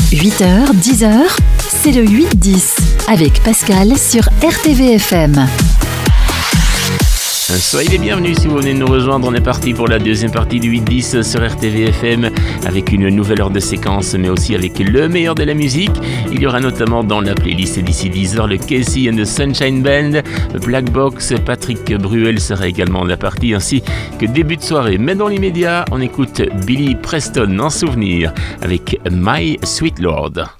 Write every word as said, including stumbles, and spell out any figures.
huit heures, dix heures, c'est le huit dix avec Pascal sur R T V F M. Soyez les bienvenus si vous venez de nous rejoindre. On est parti pour la deuxième partie du huit dix sur R T V F M avec une nouvelle heure de séquence, mais aussi avec le meilleur de la musique. Il y aura notamment dans la playlist d'ici dix heures le Casey and the Sunshine Band, Black Box, Patrick Bruel sera également de la partie, ainsi que début de soirée. Mais dans l'immédiat, on écoute Billy Preston en souvenir avec My Sweet Lord.